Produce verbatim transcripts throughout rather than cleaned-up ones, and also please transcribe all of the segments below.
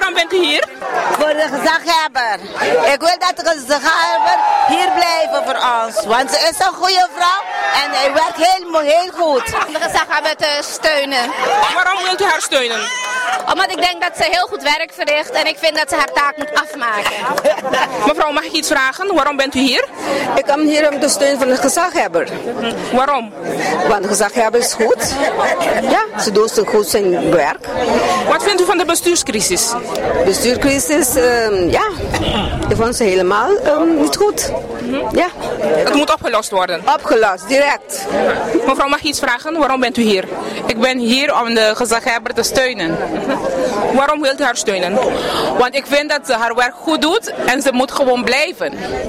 Waarom bent u hier? Voor de gezaghebber. Ik wil dat de gezaghebber hier blijven voor ons. Want ze is een goede vrouw en hij werkt heel, heel goed. De gezaghebber te steunen. Waarom wilt u haar steunen? Omdat ik denk dat ze heel goed werk verricht en ik vind dat ze haar taak moet afmaken. Mevrouw, mag ik iets vragen? Waarom bent u hier? Ik kom hier om te steunen van de gezaghebber. Waarom? Want de gezaghebber is goed. Ja, ze doet goed zijn werk. Wat vindt u van de bestuurscrisis? Bestuurscrisis, um, ja, ik vond ze helemaal um, niet goed. Ja. Het moet opgelost worden. Opgelost, direct. Mevrouw, mag ik iets vragen? Waarom bent u hier? Ik ben hier om de gezaghebber te steunen. Waarom wilt u haar steunen? Want ik vind dat ze haar werk goed doet en ze moet gewoon blijven.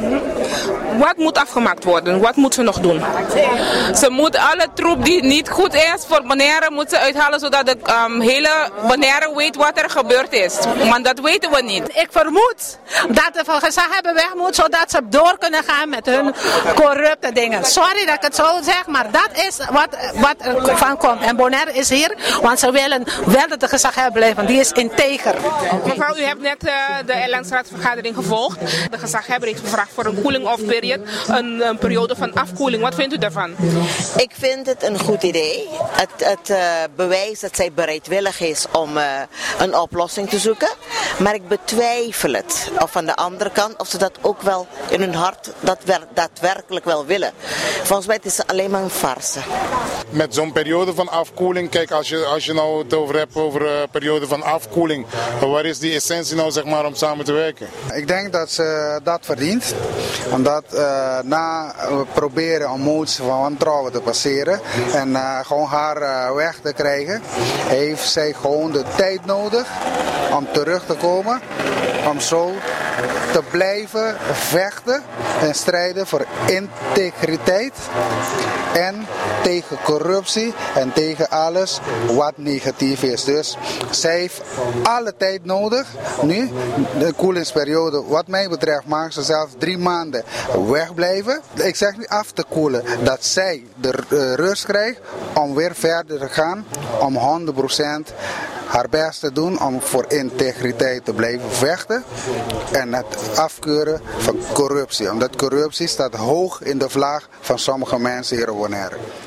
Wat moet afgemaakt worden? Wat moet ze nog doen? Ze moet alle troep die niet goed is voor Bonaire moet ze uithalen zodat de um, hele Bonaire weet wat er gebeurd is. Want dat weten we niet. Ik vermoed dat de gezaghebber weg moet zodat ze door kunnen gaan met hun corrupte dingen. Sorry dat ik het zo zeg, maar dat is wat, wat er van komt. En Bonaire is hier, want ze willen wel dat de gezaghebber blijft, want die is integer. Mevrouw, u hebt net uh, de Elandsraadvergadering gevolgd. De gezaghebber heeft gevraagd voor een cooling-off period, een, een periode van afkoeling. Wat vindt u daarvan? Ik vind het een goed idee. Het, het uh, bewijst dat zij bereidwillig is om uh, een oplossing te zoeken. Maar ik betwijfel het. Of aan de andere kant, of ze dat ook wel in hun hart dat daadwerkelijk wel willen. Volgens mij is het alleen maar een farce. Met zo'n periode van afkoeling, kijk, als je, als je nou het over hebt over een periode van afkoeling, waar is die essentie nou zeg maar om samen te werken? Ik denk dat ze dat verdient. Omdat uh, na we proberen een motie van wantrouwen te passeren en uh, gewoon haar uh, weg te krijgen, heeft zij gewoon de tijd nodig om terug te komen, om zo te blijven vechten en strijden voor integriteit en tegen corruptie en tegen alles wat negatief is. Dus zij heeft alle tijd nodig. Nu, de koelingsperiode, wat mij betreft, mag ze zelfs drie maanden wegblijven. Ik zeg niet af te koelen, dat zij de uh, rust krijgt om weer verder te gaan, om honderd procent haar best te doen om voor integriteit te blijven vechten en het afkeuren van corruptie. Omdat corruptie staat hoog in de vlag van sommige mensen hier in Bonaire.